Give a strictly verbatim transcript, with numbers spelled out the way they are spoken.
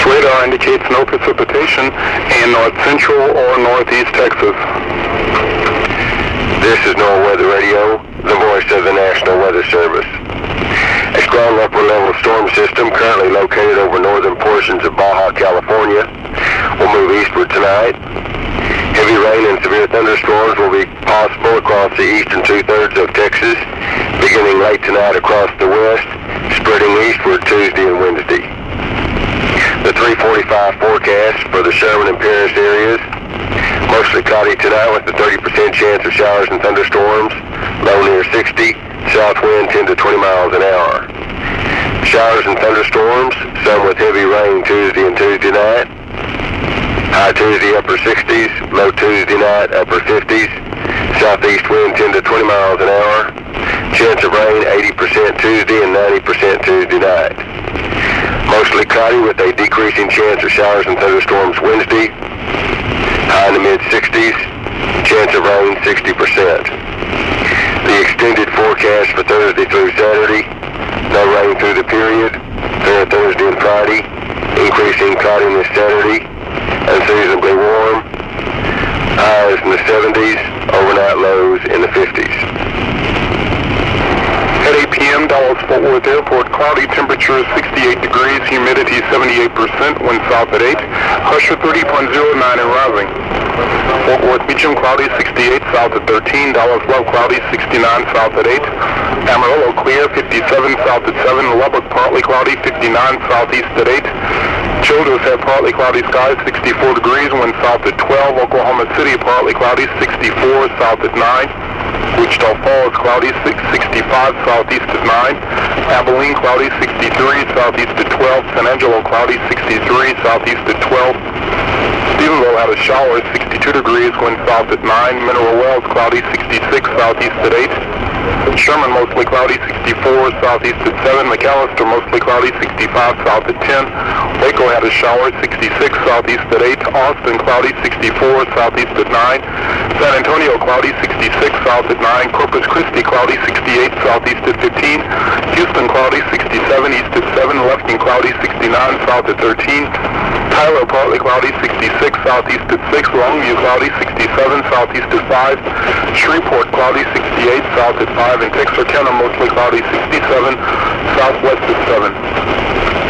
This radar indicates no precipitation in north central or northeast Texas. This is NOAA Weather Radio, the voice of the National Weather Service. A strong upper-level storm system currently located over northern portions of Baja California will move eastward tonight. Heavy rain and severe thunderstorms will be possible across the eastern two-thirds of Texas, beginning late tonight across the west, spreading eastward Tuesday and Wednesday. The three forty-five forecast for the Sherman and Paris areas: mostly cloudy tonight with a thirty percent chance of showers and thunderstorms, low near sixty, south wind ten to twenty miles an hour. Showers and thunderstorms, some with heavy rain Tuesday and Tuesday night. High Tuesday upper sixties, low Tuesday night upper fifties, southeast wind ten to twenty miles an hour. Chance of rain eighty percent Tuesday and ninety percent Tuesday night. Mostly cloudy with a decreasing chance of showers and thunderstorms Wednesday. High in the mid sixties, chance of rain sixty percent. The extended forecast for Thursday through Saturday: no rain through the period, fair Thursday and Friday, increasing cloudiness Saturday, unseasonably warm, highs in the seventies, overnight lows in the fifties. At eight p m, Dallas-Fort Worth Airport, cloudy, temperature sixty-eight degrees, humidity seventy-eight percent, wind south at eight, pressure thirty point zero nine and rising. Fort Worth Beecham, cloudy, sixty-eight, south at thirteen, Dallas Love, cloudy, sixty-nine, south at eight, Amarillo, clear, fifty-seven, south at seven, Lubbock, partly cloudy, fifty-nine, southeast at eight, Childress had partly cloudy skies, sixty-four degrees, wind south at twelve, Oklahoma City, partly cloudy, sixty-four, south at nine, Wichita Falls, cloudy, sixty-five, southeast at nine, Abilene, cloudy, sixty-three, southeast at twelve, San Angelo, cloudy, sixty-three, southeast at twelve, Stephenville had a shower, sixty-two degrees, wind south at nine, Mineral Wells, cloudy, sixty-six, southeast at eight, Sherman, mostly cloudy, sixty-four, southeast at seven, McAllister, mostly cloudy, sixty-five, south at ten, Waco had a shower, sixty-six, southeast at eight, Austin, cloudy, sixty-four, southeast at nine, San Antonio, cloudy, sixty-six, south at nine, Corpus Christi, cloudy, sixty-eight, southeast at fifteen, Houston, cloudy, sixty-seven, east at seven, Lufkin, cloudy, sixty-nine, south at thirteen, Tyler, partly cloudy, sixty-six, southeast at six, Longview, cloudy, sixty-seven, southeast at five, Shreveport, cloudy, sixty-eight, south at five, and Texarkana, mostly cloudy, sixty-seven, southwest at seven.